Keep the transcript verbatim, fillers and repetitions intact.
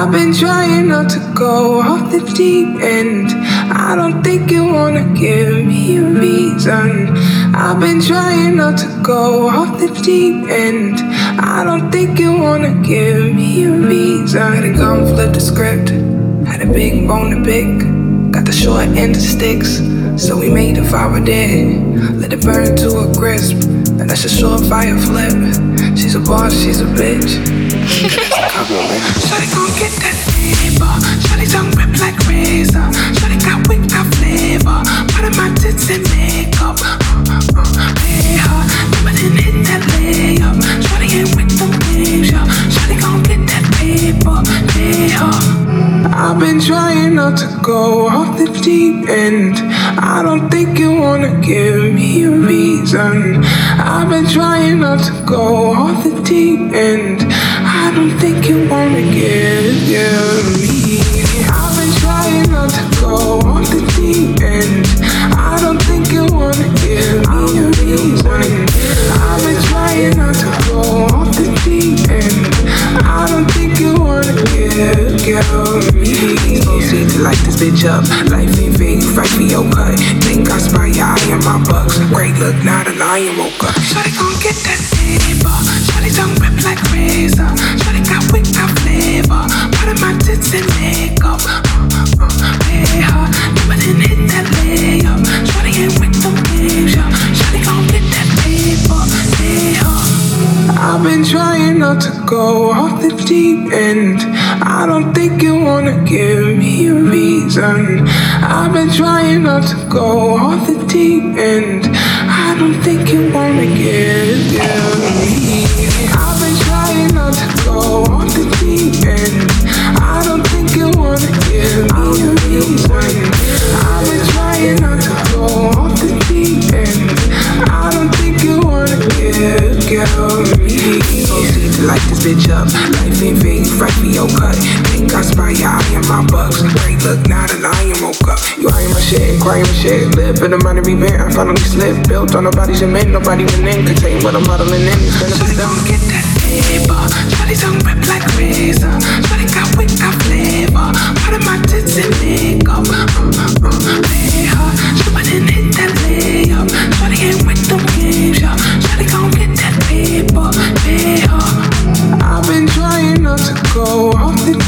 I've been trying not to go off the deep end. I don't think you wanna give me a reason. I've been trying not to go off the deep end. I don't think you wanna give me a reason. Had a gun, flip the script. Had a big bone to pick. Got the short end of sticks, so we made the fire dead. Let it burn to a crisp. Now that's a surefire flip. She's a boss, she's a bitch. Shawty gon' get that paper. Shawty tongue rip like razor. Shawty got wick, got flavor. Part of my tits and makeup. Uh, uh, pay her, never didn't hit that layup. Shawty ain't with them games, yeah. Shawty gon' get that paper, pay her. I've been trying not to go off the deep end. I don't think you wanna give me a reason. I've been trying not to go off the deep end. I don't think you wanna give, give me. I've been trying not to go off the deep end. I don't think you wanna give me a reason. I've been trying not to go off the deep end. I don't think you wanna give, give me. Supposed to light this bitch up. Life ain't fake, fight for your cut. Think I spy your eye on my bucks. Great look, not a lion woke up. Shawty gon' get that paper. Shawty tongue rip like razor. Shawty got wick, got flavor. Part of my tits and makeup. Uh, uh, pay her, never didn't hit that layup. Shawty ain't with them games, yeah. Shawty gon' get that paper, pay her. I've been trying not to go off the deep end. I don't think you wanna give me a reason. I've been trying not to go off the deep end. I don't think you wanna give, give me. I've been trying not to go off the deep end. I don't think you wanna give me a reason. I've been trying not to go off the deep end. I don't think you wanna give, give me. Supposed to light this bitch up. Life ain't fake, fight for your cut. Think I spy your eye on my bucks. Great look, not a lion woke up. You eyeing my shit, crying my shit. Live in the money revent, I finally slipped. Built on nobody's cement, nobody went in. Contain what I'm modeling in. Shawty gon' get that paper. Shawty tongue rip like razor. Shawty got wick, got flavor. Part of my tits and makeup. Uh, uh, pay her, she didn't hit that layup. Shawty ain't with them games, yeah. Shawty gon' get that paper, pay her. I've been trying not to go off the